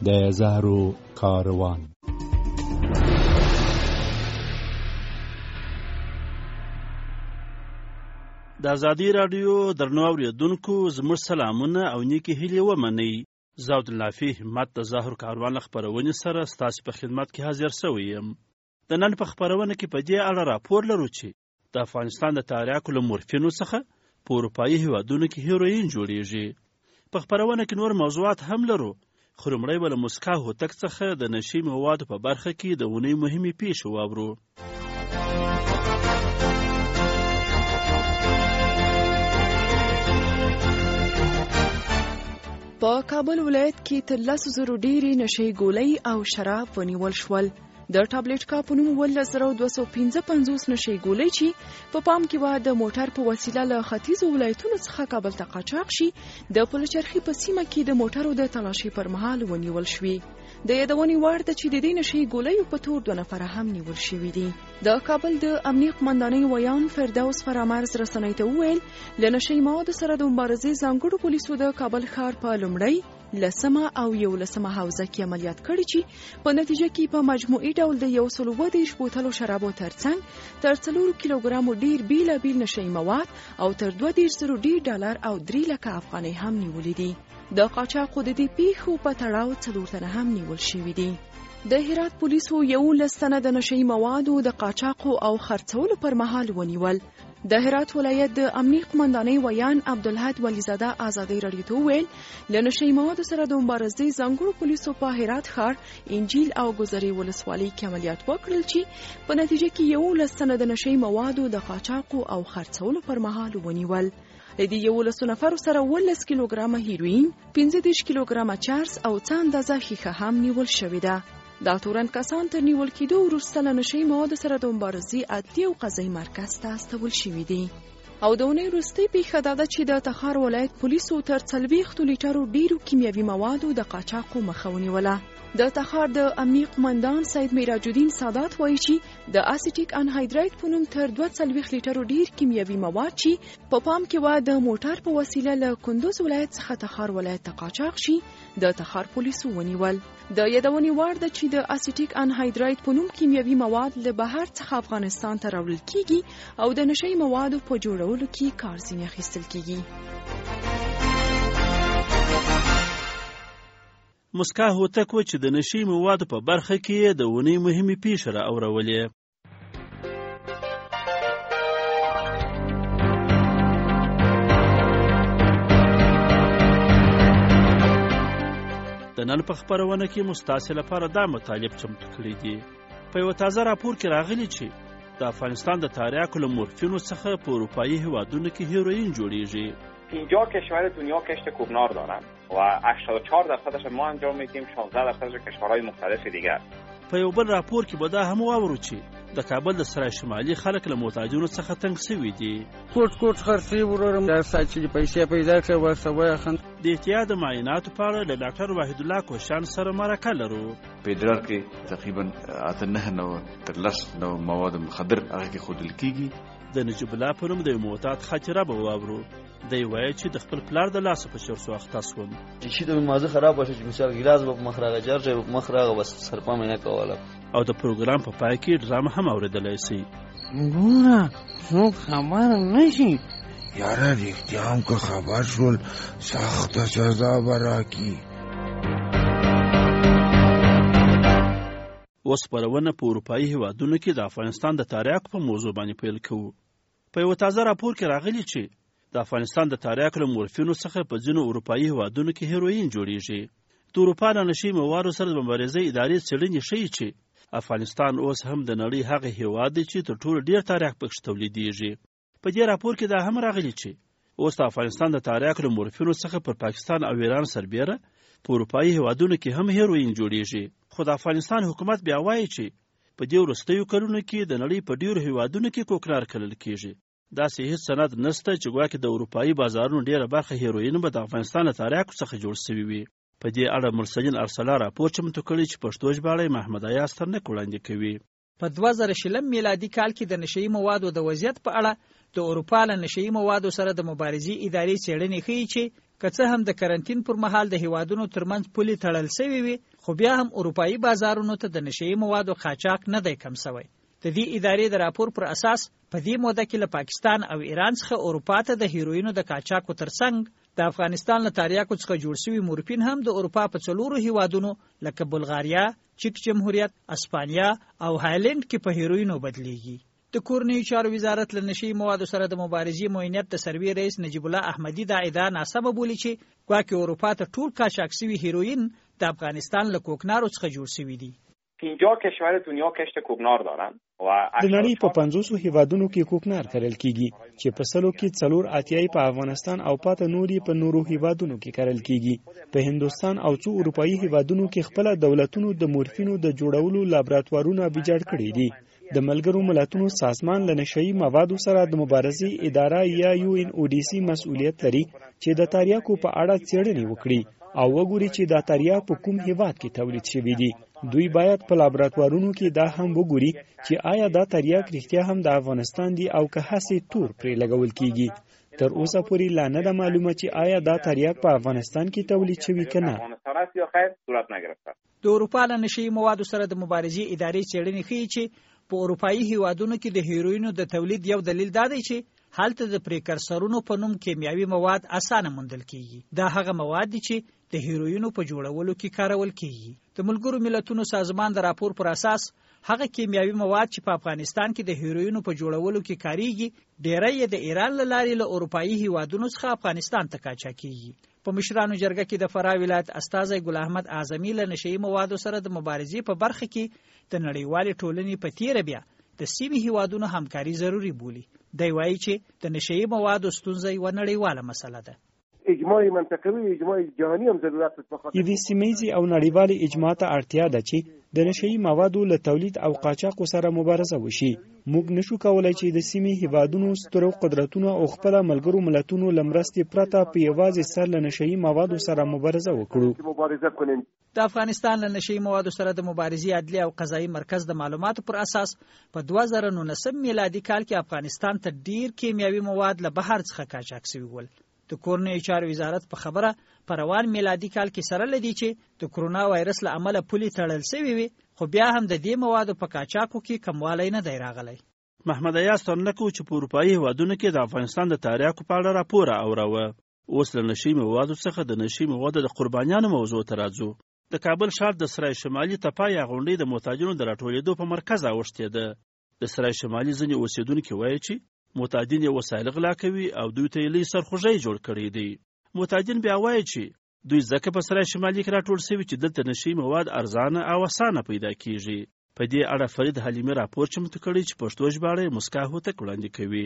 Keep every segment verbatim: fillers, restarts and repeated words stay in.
د زهرو کاروان. د ازادي راډیو درنو اوریدونکو زموږ سلامونه او نیکې هیلې ومنئ. زه عبدالنافي همت د زهرو کاروان خپرونې سره ستاسو په خدمت کې حاضر شوی یم. د نن په خپرونه کې په دې اړه راپور لرو چې د افغانستان د تریاکو له مورفینو څخه په اروپایي هیوادونو کې هیروین جوړیږي. په خپرونه کې نور موضوعات هم لرو، خو لومړی به له موسکا هوتک څخه د نشي موادو په برخه کې د اونۍ مهمې پیښې واورو. په کابل ولایت کې تر لسو زرو ډېرې نشي ګولۍ او شراب ونیول شول. د ټابلیټ کا په نوم ولس زره دوه سوه پنځه پنځوس نشي ګولۍ چې په پام کې وه د موټر په وسیله له ختیځو ولایتونو څخه کابل ته قاچاق شي، د پلچرخي په سیمه کې د موټرو د تلاشي پر مهال ونیول شوي. د یادونې وړ ده چې د دې نشي ګولیو په تور دوه نفره هم نیول شوي دي. د کابل د امنیه قمندانۍ ویان فردوس فرامرز رسنۍ ته وویل له نشي موادو سره د مبارزې ځانګړو پولیسو د کابل ښار په لومړی لسمه او یولسمه حوزه کې عملیات کړي چې په نتیجه کې په مجموعي ډول د یو سل اووه دېرش بوتلو شرابو ترڅنګ تر څلورو کیلوګرامو ډیر بیلابیل نشي مواد او تر دوه دېرش زرو ډیر ډالر او درې لکه افغانۍ هم نیولې دي. د قاچاقو د دې پیښو په تړاو څلور تنه هم نیول شوي دي. د هرات پولیسو یولس تنه د نشي موادو د قاچاقو او خرڅولو پر مهال ونیول. د هرات ولایت د امنیه قمندانۍ ویان عبدالحد ولیزاده ازادي راډیو ته وویل له نشي موادو سره د مبارزې ځانګړو پولیسو په هرات ښار انجیل او ګذرې ولسوالۍ کې عملیات وکړل چې په نتیجه کې یولس تنه د نشي موادو د قاچاقو او خرڅولو پر مهال ونیول. د دې یولسو نفرو سره اوولس کیلوګرامه هیروین، پنځه دېرش کیلوګرامه چرس او څه اندازه ښیښه هم نیول شوې ده. دا تورن کسان تر نیول کېدو وروسته له نشي موادو سره د مبارزې عدلي او قضایي مرکز ته استول شوي دي. او د اونۍ وروستۍ پیښه دا ده چې د تخار ولایت پولیسو تر څلوېښتو لیټرو ډیرو کیمیاوي موادو د قاچاقو مخه ونیوله. د تخار د امنیه قمندان سید میراج الدین سادات وایي چې د اسیټیک انهایدرایت په نوم تر دوه څلوېښت لیټرو ډیر کیمیاوي مواد چې په پام کې وه د موټر په وسیله له کندوز ولایت څخه تخار ولایت ته قاچاق شي، د تخار پولیسو ونیول. د یادونې وړ ده چې د اسیټیک انهایدرایت په نوم کیمیاوي مواد له بهر څخه افغانستان ته راوړل کیږي او د نشي موادو په جوړولو کې کار ځینې اخیستل کیږي. موسکا هوتک و چې د نشي موادو په برخه کې د اونۍ مهمې پیښې را اورولې. د نن په خپرونه کې مو ستاسې لپاره دا مطالب چمتو کړي دي. په یوه تازه راپور کې راغلي چې د افغانستان د تریاکو له مورفینو څخه په اروپایي هیوادونو کې هیروین جوړیږي. پنجاه کشور دنیا کشت کوکنار دارند و هشتاد و چهار درصدش ما انجام میدیم، شانزده درصدش کشورهای مختلف دیگر. په یو بل راپور کې به دا هم واورو چې د کابل د سرای شمالي خلک له محتاجونو څخه تنګ شوي دي. کوټ کوټ خرڅي ورورم دا چې پیسې پیدا کړې ورسره وایخند. د احتیاط د معایناتو په اړه له ډاکټر وحید الله کوشان سره مرکه لرو. په ادرار کې تقریبا اته نه نو تر لس نو مواد مخدر هغه کې ښودل کیږي. د نجیب الله په نوم د معتاد خاطره به واورو. دی وایي چې د خپل پلار د لاسه په شر سو اخته شوم. چې د مازه خراب وشه چې مثال ګلاس په مخراغه جرجه په مخراغه بس سرپا مې نه کوله. او د پروګرام په پای کې ډرامه هم اوریدلای شي. ګوره څوک خبر نشي یاره رښتیا هم که خبر شول سخته سزا به راکړي. اوس خپرونه په اروپایي هیوادونو کې د افغانستان د تریاکو په موضوع باندې پیل کوو. په یوه تازه راپور کې راغلي چې د افغانستان د تریاکو له مورفینو څخه په ځینو اروپایي هیوادونو کې هیروین جوړیږي. د اروپا د نشي موادو سره د مبارزې ادارې څېړنې ښیي چې افغانستان اوس هم د نړۍ هغه هیواد دی چې تر ټولو ډېر تریاک پکې تولیدیږي. په دې راپور کې دا هم راغلي چې اوس د افغانستان د تریاکو له مورفینو څخه پر پاکستان او ایران سربیره په اروپایي هیوادونو کې هم هیروین جوړیږي. خو د افغانستان حکومت بیا وایي چې په دې وروستیو کلونو کې د نړۍ په ډېرو هیوادونو کې کوکنار کرل کیږي. داسې هیڅ سند نشته چې ګواکې د اروپایي بازارونو ډېره برخه هیروین به د افغانستان له تریاکو څخه جوړ شوي وي. په دې اړه مرسلین ارسلا راپور چمتو کړی چې پښتو ژباړی محمد ایاز ترنک وړاندې کوي. په دوه زره شلم میلادي کال کې د نشئی موادو د وضعیت په اړه د اروپا له نشئی موادو سره د مبارزې ادارې څېړنې ښیي چې که څه هم د کرنټین پر مهال د هیوادونو ترمنځ پولې تړل شوې وي، خو بیا هم اروپایي بازارونو ته د نشهیي موادو قاچاق نه دی کم سوی. د دې ادارې د راپور پر اساس په دې موده کې له پاکستان او ایران څخه اروپا ته د هیروینو د قاچاقو ترڅنګ د افغانستان له تریاکو څخه جوړ شوي مورفین هم د اروپا په څلورو هیوادونو لکه بلغاریا، چک جمهوریت، اسپانیا او هالند کې په هیروینو بدلیږي. د کورنیو چارو وزارت له نشهیي موادو سره د مبارزې معینیت د سروې رئیس نجیب الله احمدي دا ادعا ناسمه بولي چې ګواکې اروپا ته ټول قاچاق شوي هیروین د افغانستان له کوکنارو څخه جوړ شوي دي. پنځه کشور دنیا کشت کوکنار دارن و د نړۍ په پنځوسو هیوادونو کې کوکنار کرل کیږي چې په سلو کې څلور اتیاي په افغانستان او پاته نوري په نورو هیوادونو کې کرل کیږي. په هندستان او څو اروپאי هیوادونو کې خپل دولتونو د مورفینو د جوړولو لابراتوارونه بجاړ کړي دي. د ملګرو ملتونو سازمان له نشهیي موادو سره د مبارزې اداره یا یو ان او ډي سي مسؤلیت لري چې د تریاکو په اړه څېړنې وکړي او وګوري چې دا تریاک په کوم هیواد کې تولید شوی دی. دوی باید په لابراتوارونو کې دا هم وګوري چې آیا دا تریاک رښتیا هم د افغانستان دی او که هسې تور پرې لګول کیږي. تر اوسه پورې لا نه ده معلومه چې آیا دا تریاک په افغانستان کې تولید شوی که نه. د اروپا له نشهیي موادو سره د مبارزې ادارې څېړنې ښیي چې په اروپایي هیوادونو کې د هیروینو د تولید یو دلیل دا دی چې هلته د پریکرسرونو په نوم کیمیاوي مواد اسانه موندل کیږي. دا هغه مواد دي چې د هیروینو په جوړولو کې کارول کیږي. د ملګرو ملتونو سازمان د راپور پر اساس هغه کیمیاوي مواد چې په افغانستان کې د هیروینو په جوړولو کې کاریږي ډیری یې د ایران له لارې له اروپایي هیوادونو څخه افغانستان ته قاچاق کیږي. په مشرانو جرګه کې د فراه ولایت استازی ګل احمد اعظمي له نشهیي موادو سره د مبارزې په برخه کې د نړیوالې ټولنې په تیره بیا د سیمې هیوادونو همکاري ضروري بولي. دی وایي چې د نشهیي موادو ستونزه یوه نړیواله مسله ده. اجماع منطقوي اجماع جهاني هم ضرورت لري. یوې سیمه‌یزې او نړیوالې اجماع ته اړتیا ده چې د نشهیي موادو له تولید او قاچاقو سره مبارزه وشي. موږ نشو کولای چې د سیمې هیوادونو سترو قدرتونو او خپل ملګرو ملتونو له مرستې پرته په یوازې سر له نشهیي موادو سره مبارزه وکړو. د افغانستان له نشهیي موادو سره د مبارزې عدلي او قضایي مرکز د معلوماتو پر اساس په دوه زره نولسم میلادي کال کې افغانستان ته ډیر کیمیاوي مواد له بهر څخه قاچاق شوي ول. د کورنیو چارو وزارت په خبره په روان میلادي کال کې سره لدی چې د کرونا وایرس له امله پولې تړل شوي وي، خو بیا هم د دې موادو په قاچاقو کې کموالی نه دی راغلی. محمد ایاز ترنکو چې په اروپایي هیوادونو کې د افغانستان د تریاکو په اړه راپور اوروه. اوس له نشهیي موادو څخه د نشهیي موادو د قربانیانو موضوع ته راځو. د کابل ښار د سرای شمالي تپه یا غونډۍ د معتادینو د راټولېدو په مرکز اوښتې ده. د سرای شمالي ځینې اوسېدونکي وایي چې معتادین یې وسایل غلا کوي او دوی ته یې لوی سرخوږی جوړ کړی دی. معتادین بیا وایي چې دوی ځکه په سرای شمالي کې راټول شوي چې دلته نشهیي مواد ارزانه او اسانه پیدا کیږي. په دې اړه فرید حلیمي راپور چمتو کړی چې پښتو ژباړه یې مسکا هوتک وړاندې کوي.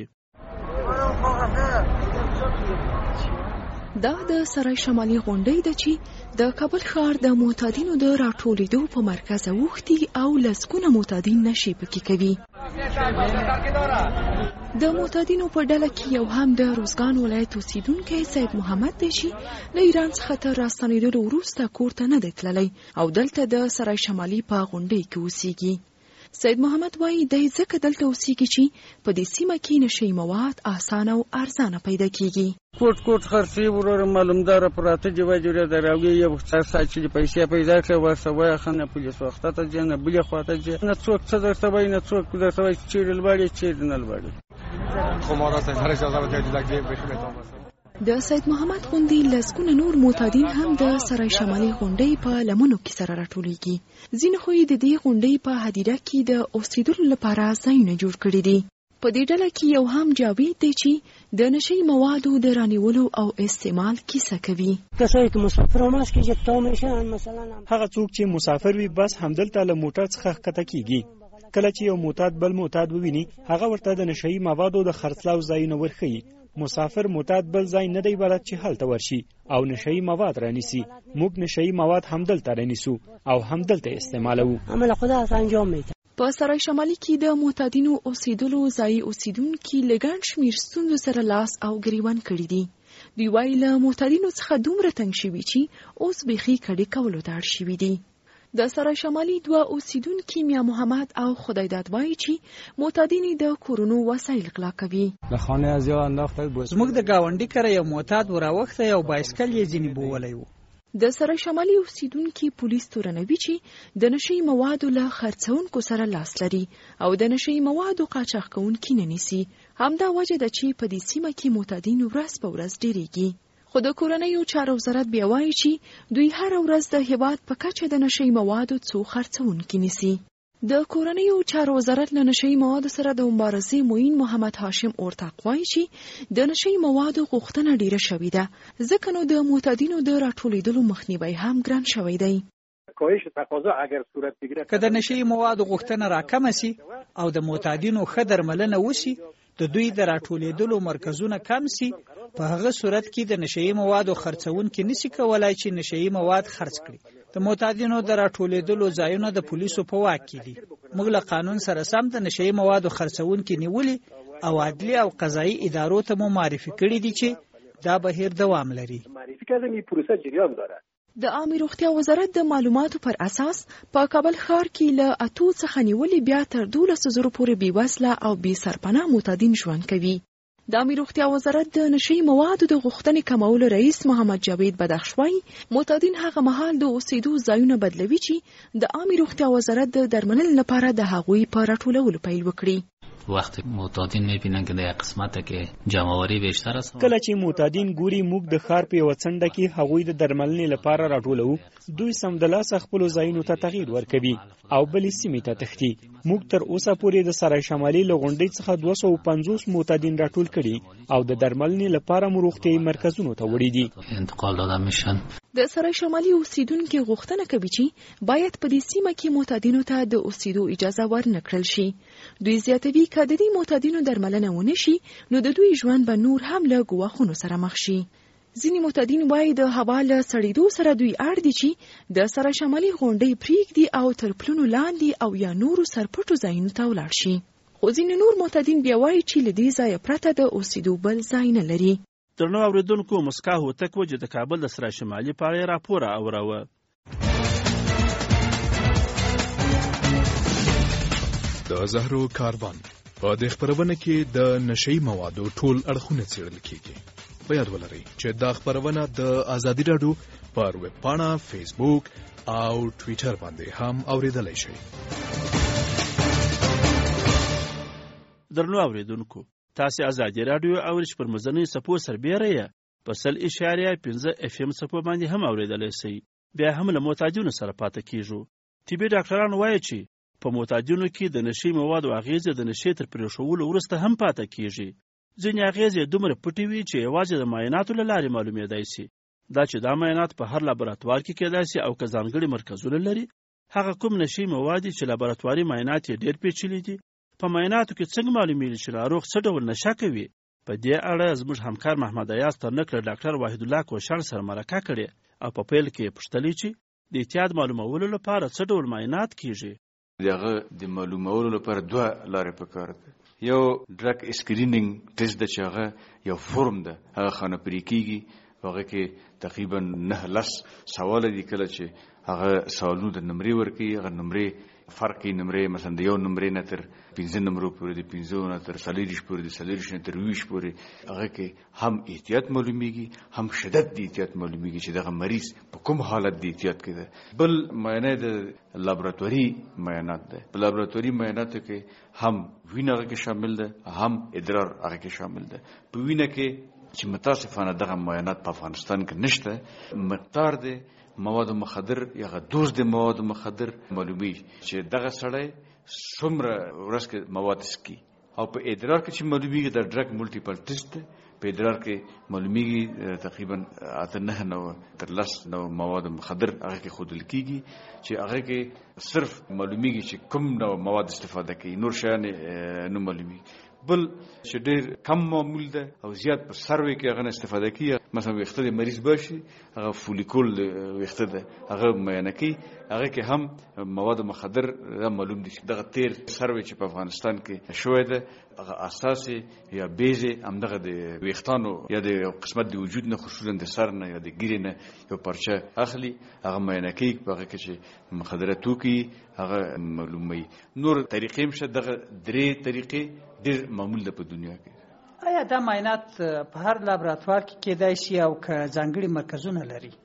دا د سرای شمالي غونډۍ ده چې د کابل ښار د معتادینو د راټولېدو په مرکز اوښتي او لسګونه معتادین نشي پکې کوي. د معتادینو په ډله کې یو هم د روزګان ولایت اوسیدونکی سید محمد دی چې له ایران څخه تر راستنېدلو وروسته کور ته نه دی تللی او دلته د سرای شمالي په غونډۍ کې اوسیږي. سید محمد وایي دی ځکه دلته اوسیږي چې په دې سیمه کې نشهیي مواد اسانه او ارزانه پیدا کیږي. کوټ کوټ خرڅي ورور معلومدار پراته جوه جوړه دراوی یو څه چې پیسې پیدا کړي ورسوي خنه پولیس وخت ته ځنه بلی خواته ځنه نه څوک څه درته وای نه څوک درته وای چې لوړی چې نه لوړی خمارات هر اجازه ورکړي چې بشمه. د سید محمد غوندې لسګونه نور معتادین هم د سرای شمالي غونډۍ په لمنو کې سره راټولېږي. ځینې خو یې د دې غونډۍ په هدیره کې د اوسېدلو لپاره ځایونه جوړ کړي دي. په دې ډله کې یو هم جاوید دی چې د نشهیي موادو د رانیولو او استعمال کیسه کوي. هغه څوک چې مسافر وي بس همدلته له موټر څخه ښکته کیږي. کله چې یو معتاد بل معتاد وویني هغه ورته د نشهیي موادو د خرڅلاو ځایونه ورښیي. مسافر معتاد بل ځای نه دی بلد چې هلته ورشي او نشهیي مواد رانیسي. موږ نشهیي مواد همدلته رانیسو او همدلته استعمالوو. عمل خدا انجام میده. په سرای شمالي کې د معتادینو اوسېدلو ځای اوسیدونکي له ګڼ شمېر ستونزو سره لاس او ګریوان کړي دي. دوی وایي له معتادینو څخه دومره تنګ شوي چې اوس بیخي کډې کولو ته اړ شوي دي. د سرای شمالي دوه اوسیدونکي میا محمد او خدایداد وایي چې معتادین د کورونو وسایل غلا کوي. زموږ د ګاونډي کره یو معتاد وراوخته یو بایسکل یې ځینې بوولی و. د سره شمالي اوسیدونکي پولیس تورنوي چې د نشي موادو له خرڅونکو سره لاس لري او د نشي موادو قاچاق کوونکي نه نیسي. همدا وجه ده چې په دې سیمه کې معتادین ورځ په ورځ ډیریږي. خو د کورنیو چارو وزارت بیا وایي چې دوی هر ورځ د هیواد په کچه د نشي موادو څو خرڅونکي نیسي. د کورنیو چارو وزارت له نشي موادو سره د مبارزې معین محمد هاشم اورتاق وایي چې د نشي موادو غوښتنه ډیره شوې ده، ځکه نو د معتادینو د راټولېدلو مخنیوی هم ګران شوی دی. که د نشي موادو غوښتنه راکمه سي او د معتادینو ښه درملنه وشي، د دوی د راټولېدلو مرکزونه کم سي، په هغه صورت کې د نشي موادو خرڅونکي نشي کولای چې نشي مواد خرڅ کړي. د معتادینو د راټولېدلو ځایونه د پولیسو په واک کې دي. موږ له قانون سره سم د نشي موادو خرڅونکي نیولې او عدلي او قضایي ادارو ته مو معرفي کړي دي چې دا بهیر دوام لري. د عامه روغتیا وزارت د معلوماتو پر اساس په کابل ښار کې له اتو څخه نیولې بیا تر دولس زره پورې بې وسله او بې سرپناه معتادین ژوند کوي. د عامه روغتیا وزارت د نشي موادو د غوښتنې کمولو رئیس محمد جاوید بدخش وایي معتادین هغه مهال د اوسېدو ځایونه بدلوي چې د عامه روغتیا وزارت د درملنې لپاره د هغوی په راټولولو پیل وکړي. وقتی معتادین میبینن که در قسمت که جمعواری بیشتر است، کله چې معتادین ګوري موږ د ښار په یوه څنډه کې هغوی د درملنې لپاره راټولو، دوی سمدلاسه خپلو ځایونو ته تغییر ورکوي او بلې سیمې ته تښتي. موږ تر اوسه پورې د سرای شمالي له غونډۍ څخه دوه سوه پنځوس معتادین راټول کړي او د درملنې لپاره مو روغتیایي مرکزونو ته وړي دي. انتقال داده میشن. د سرای شمالي اوسیدونکو غوښتنه کوي چې باید په دې سیمه کې معتادینو ته د اوسېدو اجازه ورنکړل شي. دوی زیاتوي که د دې معتادینو درملنه ونه شي نو د دوی ژوند به نور هم له ګواښونو سره مخ شي. ځینې معتادین وایي د هوا له سړېدو سره دوی اړ دي چې د سرای شمالي غونډۍ پرېږدي او تر پلونو لاندې او یا نورو سرپټو ځایونو ته ولاړ شي. خو ځینې نور معتادین بیا وایي چې له دې ځایه پرته د اوسېدو بل ځای نه لري. درنو اورېدونکو، مسکا هوتک وجه د کابل د سرای شمالي په اړه راپور اوروه. د زهرو کاروان په دې خبرونه کې د نشي موادو ټول اړخونه څېړل کیږي. په یاد ولرئ چې دا خبرونه د ازادي راډیو پر ویب پاڼه، فیسبوک او ټویټر باندې هم اوریدلای شئ. درنو اوریدونکو، تاسو ازادي راډیو او رش پر مزنی سپو سربېره یې په سل اشاریه پنځه اف ام سپو باندې هم اوریدلای شئ. بیا هم له معتادینو سره پاتې کیږو. طبي ډاکټران وایي چې په معتادینو کې د نشي موادو اغیزې د نشي تر پرېښولو وروسته هم پاتې کیږي. ځینې اغیزې دومره پټې وي چې یوازې د معایناتو له لارې معلومېدای شي. دا چې دا معاینات په هر لابراتوار کې کېدای شي او که ځانګړي مرکزونه لري، هغه کوم نشي مواد چې لابراتواري معاینات یې ډېر پیچلي دي، په معایناتو کې څنګه معلومیږي چې ناروغ څه ډول نشه کوي؟ په دې اړه زموږ همکار محمد ایاز ترنک له ډاکټر واحد الله کوشان سره مرکه کړې او په پیل کې یې پوښتلې چې د احتیاط معلومولو لپاره څه ډول معاینات کیږي. دغه د معلومولو لپاره دوه لارې پکار دي. یو ډرګ اسکرینینګ ټیسټ د چې هغه یو فورم ده، هغه خانه پرې کیږي. هغه کې تقریبا نه لس سوال دي. کله چې هغه سوالونو د نمرې ورکوي، هغه نمرې فرقي نمرې، مثلا د یو نمرې نه تر پنځه نمرو پورې، د پنځو نه تر څلېرویشت پورې، د څلېرویشت نه تر ویشت پورې، هغه کې هم احتیاط معلومیږي، هم شدت د احتیاط معلومیږي چې دغه مریض په کوم حالت د احتیاط کې ده. بل معاینه د لابراتواري معاینات ده. په لابراتواري معایناتو کې هم وینه هغه کې شامل ده، هم ادرار هغه کې شامل ده. په وینه کې چې متاسفانه دغه معاینات په افغانستان کې نشته، مقدار ده مواد مخدر یا دوز د مواد مخدر معلومی چې دغه سړی څومره ورځ کې مواد سکي. او په ادرار کې چې معلومیږي د ډرګ ملټیپل ټیسټ، په ادرار کې معلومیږي تقریبا اته نه نو تر لس نو مواد مخدر هغه کې ښودل کیږي چې هغه کې صرف معلومیږي چې کوم نو مواد استفاده کوي، نور شیان نه معلومیږي. بل چې ډېر کم معمول ده او زیات په سروي کې هغه استفاده کوي. مثلا ویښته د مریض باشي، هغه فولیکول ویښته ده، هغه معاینه کوي، هغه کې هم مواد مخدر معلوم دي. دغه تیر سروي چې په افغانستان کې شوی ده، هغه اساسي یا بیزه همدغه د ویښتانو یا د قسمت د وجود نه، خصوصا د سر نه یا د ګیرې نه یو پرچه اخلي، هغه معاینه کوي، په هغه کې چې مخدره توکي هغه معلوموي. نور طریقې مشه دغه درې طریقې ډېر معمول ده په دنیا کې. آیا دا معاینات په هر لابراتوار کې کېدای شي او که ځانګړي مرکزونه لري؟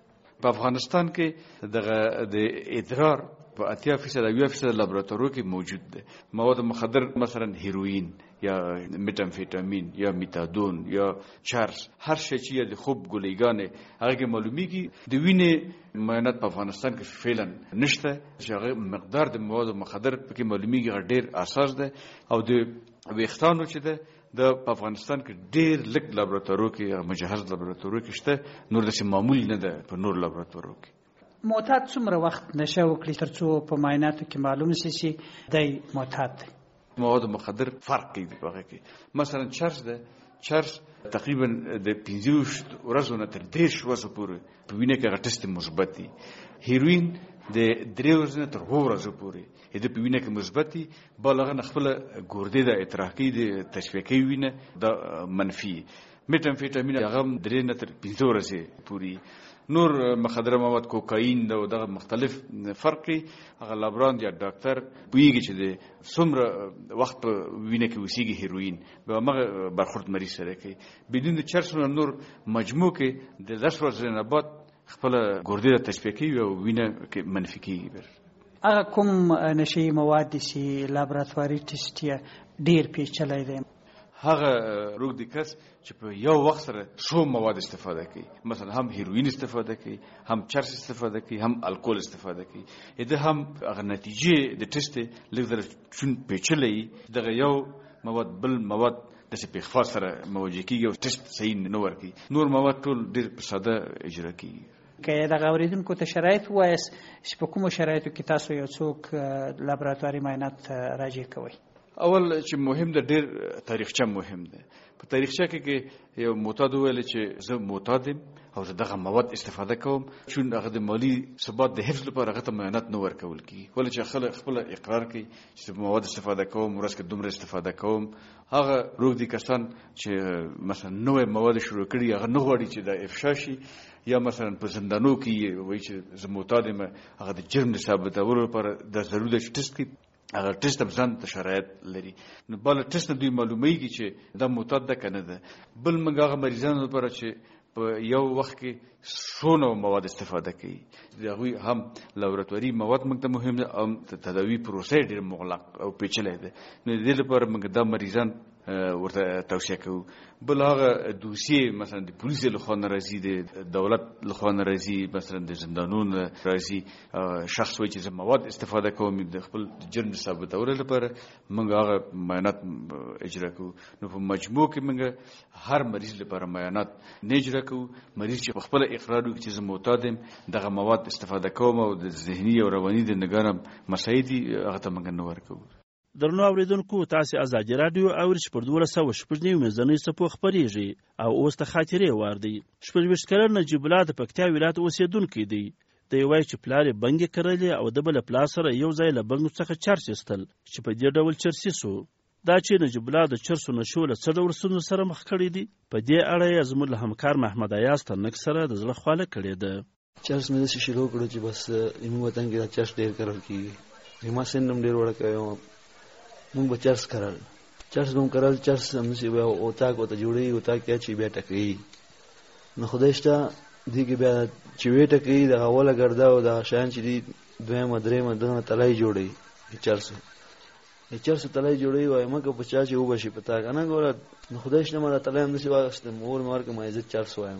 په افغانستان کې دغه د ادرار په اتیا فیصد اویا فیصد لابراتوارو کې موجود ده. مواد مخدر مثلا هیروین یا میتامفیتامین یا میتادون یا چرس، هر شی چې د خوب ګولیګانې هغه کې معلومیږي د وینې معاینات په افغانستان کې فعلا نشته چې هغه مقدار د مواد مخدر پکې معلومیږي ډېر اساس ده. او د ویښتانو چې ده د په افغانستان کې ډېر لږ لابراتوارو کې مجهز لابراتوارو کې شته، نور داسې معمول نه ده په نور لابراتوارو کې. معتاد څومره وخت نشه وکړي ترڅو په معایناتو کې معلوم شي چې دی معتاد دی؟ مواد مخدر فرق کوي په هغه کې. مثلا چرس ده، چرس تقریبا د پنځه ورځو نه تر دېرش ورځو پورې په وینه کې هغه ټسټ مثبت دي. هیروین د درې ورځو نه تر اووه ورځو پورې د په وینه کې مثبت دي. بالغ نه خپل ګردې د اتراحي د تشویقي وینه د منفي. میتامفیتامین هغه درې نه تر پنځه ورځې پورې. نور مخدره مواد کوکاین دا دغه مختلف فرق کوي. هغه لابراند یا ډاکټر پوهیږي چې د څومره وخت په وینه کې اوسېږي هیروین به هغه برخورد مریض سره کوي. بدون د چرس نور مجموع کې د لس ورځې نه بعد خپل ګردې د تشبیه کوي او وینه کې منفي کېږي. هغه کوم نشي مواد چې لابراتواري ټسټ یې ډېر پیچلی دی؟ هغه روغ دي کس چې په یو وخت سره څو مواد استفاده کوي، مثلا هم هیروین استفاده کوي، هم چرس استفاده کوي، هم الکول استفاده کوي. اته هم هغه نتیجې د ټسټ لږ چون پیچلې دغه یو مواد بل مواد د څه په خاص سره موجه کیږي او ټسټ صحیح نه ورکي. نور مواد ټول ډېر په ساده اجرا کیږي. که دغه اوریدونکو ته شرایط وایست چې په کومو شرایطو کې تاسو یو څوک لابراتواري معاینات راجع کوئ؟ اول چې مهم ده ډېر تاریخچه مهم ده. په تاریخچه کې کې یو معتاد وویل چې زه معتاد یم او زه دغه مواد استفاده کوم، چون هغه د مالی ثبات د حفظ لپاره هغه ته معاینات نه ورکول کېږي. ولې چې خلک خپل اقرار کوي چې مواد استفاده کوم، ورځ کې دومره استفاده کوم. هغه روغ دي کسان چې مثلا نوې مواد شروع کړي هغه نه غواړي چې دا افشا شي، یا مثلا په زندانو کې وایي چې زه معتاد یم، هغه د جرم د ثابتولو لپاره دا ضروري ده چې ټسټ کړي. هغه ټسټ هم ځان ته شرایط لري. نو بل ټسټ نه دوی معلومیږي چې دا معتاد ده که نه ده. بل موږ هغه مریضانو لپاره چې په یو وخت کې څونه مواد استفاده کوي د هغوی هم لابراتواري مواد موږ ته مهم ده او تداوي پروسه ډېر مغلق او پیچلی ده. نو د دې لپاره موږ دا مریضان ورته توصیه کوو. بل هغه دوسیې مثلا د پولیسو لخوا نه راځي، د دولت لخوا نه راځي، مثلا د زندانونو راځي. شخص وایي چې زه مواد استفاده کوم د خپل جرم د ثابتولو لپاره، موږ هغه معاینات اجرا کوو. نو په مجموع کې موږ هر مریض لپاره معاینات نه اجرا کوو. مریض چې په خپل اقرار وکړي چې زه معتاد یم، دغه مواد استفاده کوم او د ذهني او رواني د نګرم مسایل دي هغه ته موږ نه ورکوو. درنو اوریدونکو، تاسې ازادي راډیو اورئ چې پر دولس سوه شپږ نوي منځنۍ څپو خپرېږي او اوس د خاطرې وار دی. شپږویشت کلن نجیب الله د پکتیا ولایت اوسېدونکی دی. دی وایي چې پلار یې بنګې کرلې او د بل پلار سره یو ځای له بنګو څخه چرس ایستل چې په دې ډول چرسي سو. دا چې نجیب الله د چرسو نشو له څه ډول ستونزو سره مخ کړی دی، په دې اړه یې زموږ له همکار محمد ایاز ترنک سره د زړه خواله کړې ده. چرس مې داسې شروع کړو چې بس زموږ وطن کې دا چرس ډېر کرل کېږي. زما سن هم ډېر وړوکی وم، مونږ به چرس کرل چرس به هم کرل. چرس همداسې بیا اتاق ورته جوړوي، اتاق کې اچوي بیا ټکوي. نو خدای شته دې کې بیا چې ویې ټکوي دغه اوله ګرده او دغه شیان چې دي دویمه درېیمه دغه تلای جوړوي د چرسو د چرسو تلای جوړوي. وایي مکه په چا چې وبه شي په تا که نه ګوره. نو خدای شته ما دا تلای همداسې واخېستم، اور مې ورکړم ما زه چرس وایم.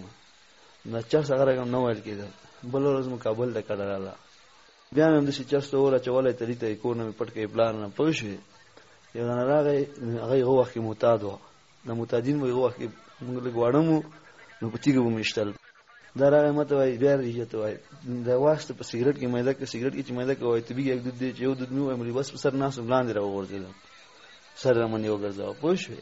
دا چرس هغه رقم نه ویل کېدل. بله ورځ مو کابل ته کډراله، بیا مې همداسې چرس ته اور اچولی، تلي ته یې کور نه مې پټ کړی پلار نه. پوه شوې؟ یو دانه راغی، هغه یې هغه وخت کې معتاد وه. د معتادین به یې هغه وخت کې موږ لږ واړه وو، نو په تیږه به مې ایشتل. دا راغی ما ته وایي بیا رېږه ته وایي دا واخېسته په سګرټ کې میده کړه، سګرټ کې چې میده کړه وایي طبي یک دود دی چې یو دود مې ووایم بس په سر ناست وم، لاندې را وغورځېدم، سر را باندې وګرځاوه. پوه شوې؟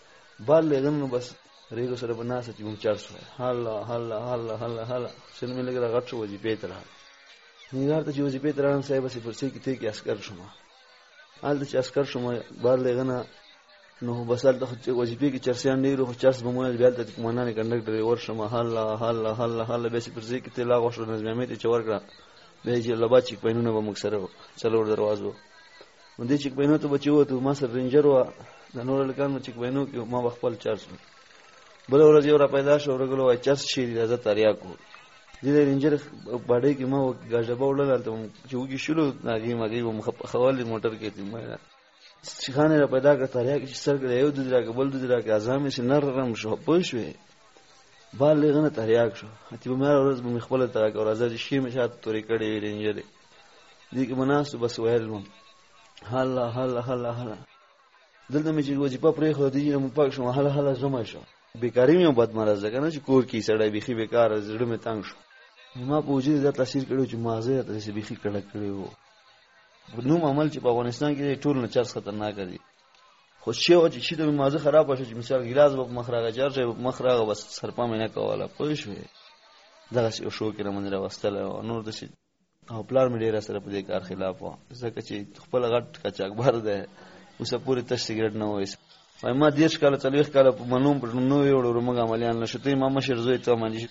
بال لېږم نو بس ریګو سره به ناسته چې مونږ چرس وایه هله هله هله هله هله سر مې لږ را غټ شو. وظیفې ته راغلم، ننګرهار ته چې وظیفې ته راغلم صاحب هسې پر څه کې تی کې عسکر شوم. هلته چې عسکر شوم بار لېږه نه نو بس هلته وظیفې کې چرسیان ډېر وو، خو چرس به مو ویل بیا هلته قومندان کنډکټر یې ورشم هله هله هله هله بیا چې پر ځای کې تی لاغ وشو نظم احمد یې چې ورکړه. بیا چې لبا چیک پاینونه به موږ سره وو، څلور دروازو. نو دې چیک پاینو ته به چې ووتو ما سره رینجر وه، د نور هلکان مو چیک پاینو کې ما به خپل چرس وو. بله ورځ یو را پیدا شو ورغلو وایي چرس چیرې راځه تریاک وو. د رینجر باډې کې ما غاجبا وړل ته چې وګي شلو ناګي ماګي و مخاول موټر کې دي ما شيخانه را پیدا کړ تاریخ چې سر کې یو د دراګ بل د دراګ اعظم سي نرم شو پښوي بالغنه تاریخ شو چې په مې ورځ به خپل تاریخ او راځي شي مې شات توري کړي رینجر دي کې مناسب بس وایل مم هلا هلا هلا هلا دلته مې چې وظیفه پرې خو دي نو پاک شو هلا هلا زما شو بیکاری مې بد مرزه کنه چې کور کې سړی بيخي بیکار زړه مې تنگ شو ما په وجود دا تاثیر کړو چې مازه ته چې بيخي کړه کړو نو عمل چې په افغانستان کې ټول نه چرس خطرناک دي خو شی او چې شي د مازه خراب شو چې مثال ګلاس په مخراغه چارجه په مخراغه بس سرپا مې نه کوله پوه شو دا شو کې رمن راوستل او نور د شي او پلان مې ډیر سره په دې کار خلاف و ځکه چې خپل غټ کچاکبر ده اوسه پوری تش سیګریټ نه وایي ما دیش کاله تلويخ کاله په منوم پر نو یو ډور موږ عملیان نشته ما مشر زوی ته مانځي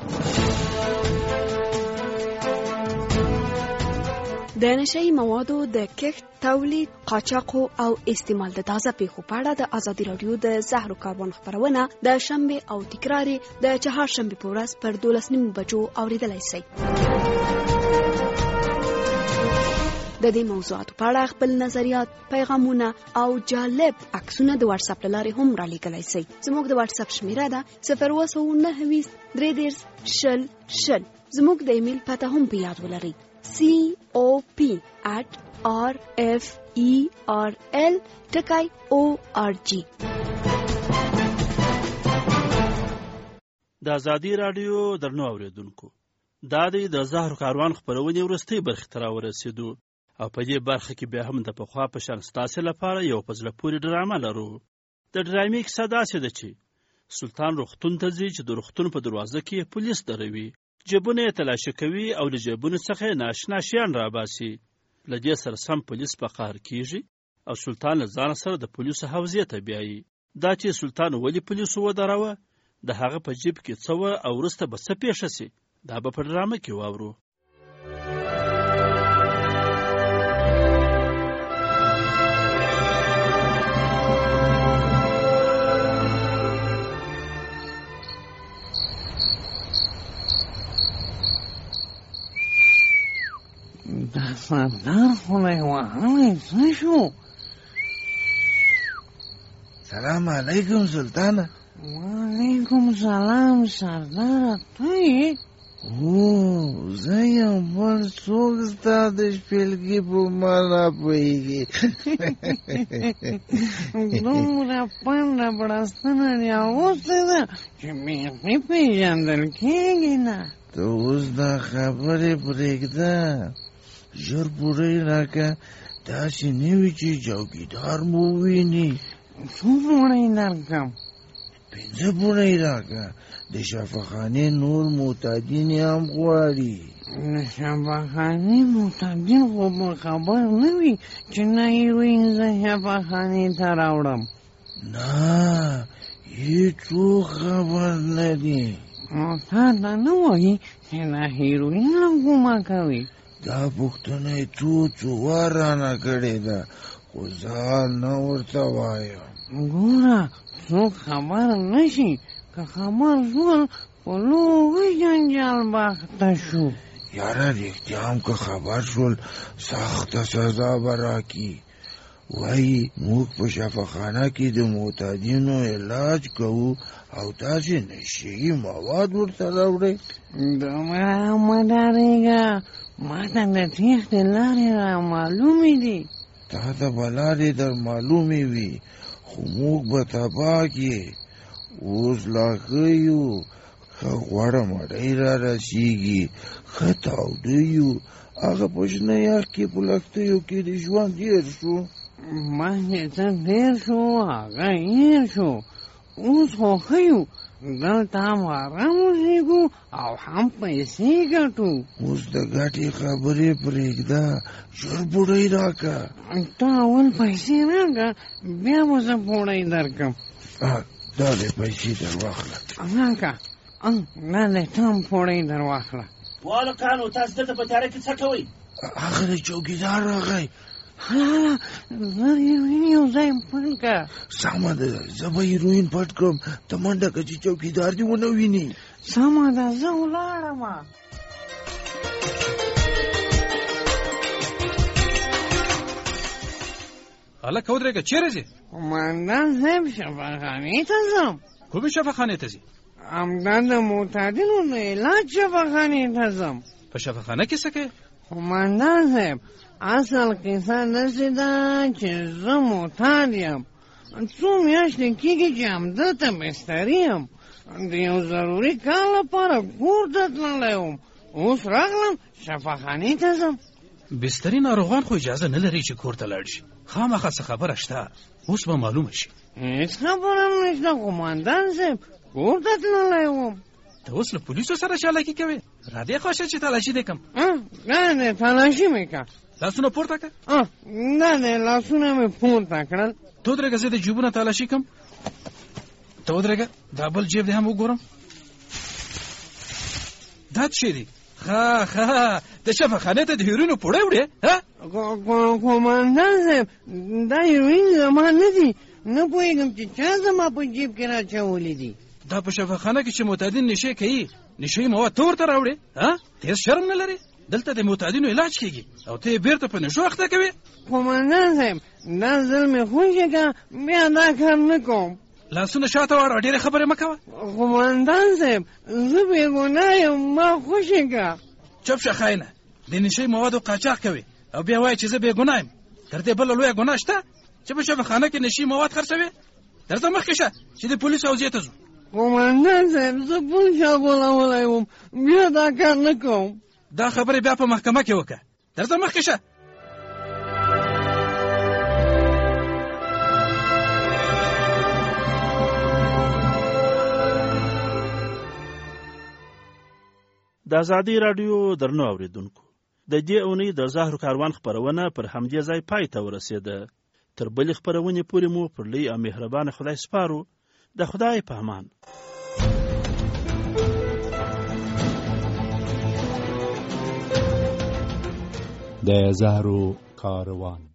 د نشئی موادو د کښت تولید قاچاق او استعمال د تازه پیښو په اړه د ازادي رادیو د زهرو کاربن خبرونه د شنبه او تکراری د چهارشنبه په ورځ پر دولس نیم بجو اوریدلای شئ. د دې موضوعاتو په اړه خپل نظریات، پیغامونه او جالب عکسونه د واتس اپ لارې هم را لیږلی شئ. زموږ د واتس اپ شمیره ده صفر اووه سوه نهه ویشت درې دېرش شل شل. زموږ د ایمیل پته هم په یاد ولرئ سی او پی at r f e r l ټکی او ار جی. د ازادي رادیو درنو اوریدونکو، دا د زهرو کاروان خبرونه ورستۍ برخه تر ورسېدو او په دې برخه کې بیا هم د پخوا په شان ستاسو لپاره یو پزله پوری ډرامه لرو. د ډرامې کیسه داسې ده چې سلطان روغتون ته ځي چې د روغتون په دروازه کې پولیس دروي، جیبونه یې تلاشي کوي او له جیبونو څخه ناشنا شیان راباسي. له دې سره سم پولیس په قهر کیږي او سلطان له ځان سره د پولیسو حوزې ته بیایي. دا چې سلطان ولې پولیسو ودروه، د هغه په جیب کې څه وه او وروسته به څه پیښه سي، دا به په ډرامه کې واورو. دا سردار خدای وهلی څه شو؟ سلام علیکم سلطانه. وعلیکم سلام سردار. ته یې؟ او زه یم، بل څوک ستا د شپېلګي په معنا پوهېږي. دومره پنډه بړستنه دې اغوستې ده چې بیخي پېژندل کېږي نه. ته اوس دا خبرې پرېږده، ژر پوری راکه، داسې نه وي چې چوکیدار مو وویني. څو پوړی درکړم؟ پنځه پوړی راکه، د شفاخانې نور معتادین یې هم غواړي. د شفاخانې معتادین خو به خبر نه وي چې نه هیروین زه شفاخانې ته راوړم. نه، هېڅوک خبر نه دي. نو تا ته نه وایي چې دا هیروین هم کومه کوي؟ دا پوښتنه یې څو څو وار رانه کړې ده، خو زه نه ورته وایم. ګوره څوک خبر نه شي، که خبر شول په لوی جنجال به اخته شو. یاره رښتیا هم که خبر شول سخته سزا به راکړي. وایي موږ په شفاخانه کې د معتادینو علاج کوو او تاسې نشهیي مواد ورته راوړئ. دومره مه ډارېږه، ما ته د تېښتې لارې را معلومې دي. تا ته به لارې در معلومې وي، خو موږ به تباه کړې. اوس لا ښه یو، ښه غوړه مړۍ را رسېږي، ښه تاوده یو. هغه په شنه یخ کې په لښتیو کې د ژوند تېر شو. باندې څه تېر شو، هغه هېر شو. اوس خو ښه یو، دلته هم آرام اوسېږو او هم پیسې ګټو. اوس د ګټې خبرې پرېږده، ژر پوړۍ راکړه. ته اول پیسې راکړه، بیا به زه پوړۍ درکړم. دا دې پیسې در واخله. راکړه، دا دې ته هم پوړۍ در واخله. والکانو تاسو دلته په تیاره کې څه کوئ؟ هغه د چوکیدار راغی. هله زه هیروین یو ځای پټ کړه. سمه ده، زه به هیروین پټ کړم، ته منډه کړه چې چوکیدار دې ونه ویني. سمه ده، زه ولاړم. هلکه ودرېږه، چیرې ځې؟ قومندان صاحب شفاخانې ته ځم. کومې شفاخانې ته ځې؟ همدا د معتادینو د علاج شفاخانې ته ځم. په شفاخانه کې څه کوې؟ قومندان صاحب اصل قصه داسې ده چې زه معتاد یم. څو میاشتې کېږي چې همدلته بستري یم. د یو ضروري کار لپاره کور ته تللی وم، اوس راغلم شفاخانې ته ځم. بستري ناروغان خو اجازه نه لري چې کور ته لاړ شي. خامخا څه خبره شته، اوس به معلومه شي. هېڅ خبره هم نشته قومندان صاحب، کور ته تللی وم. ته اوس له پولیسو سره چالاکي کوې؟ را دې خوا شه چې تلاشي دې کړم. نه نه تلاشي مې کړه. لاسونه پورته کړه؟ نه نه لاسونه مې پورته کړل. ته ودرېږه، زه د جیبونه تلاشي کړم. ته ودرېږه، دا بل جیب دې هم وګورم. دا څه شی دی؟ ښه ښه د شفاخانې ته د هیروینو پوړی وړې؟ قومندان صاحب دا هیروین زما نه دي، نه پوهېږم چې چا زما په جیب کې راچولي دي. دا په شفاخانه کې چې معتادین نشې کوي، نشهیي مواد ته ورته راوړې؟ ته هېڅ شرم نه لرې؟ دلته د معتادینو علاج کېږي او ته یې بېرته په نشو اخته کوې. قومندان صاحب دا ځل مې خوښې کړه، بیا دا کار نه کوم. لاسونه شاته واړه، ډېرې خبرې مه کوه. قومندان صاحب زه بېګناه یم، ما خوښې کړه. چپ شه خاینه، د نشهیي موادو قاچاق کوې او بیا وایې چې زه بېګناه یم. تر دې بله لویه ګناه شته چې په شفاخانه کې نشهیي مواد خرڅوې؟ درځه مخکې شه چې د پولیسو حوزې ته ځو. قومندان صاحب زه پول شا غولولی وم، بیا دا کار نه کوم. دا خبرې بیا په محکمه کې وکړه. درځه مخکې شه. د ازادي راډیو درنو اوریدونکو، د دې اونۍ د زهرو کاروان خپرونه پر همدې ځای پای ته ورسېده. تر بلې خپرونې پورې مو پر لوی او مهربانه خدای سپارو. د خدای په امان. د زهرو کاروان.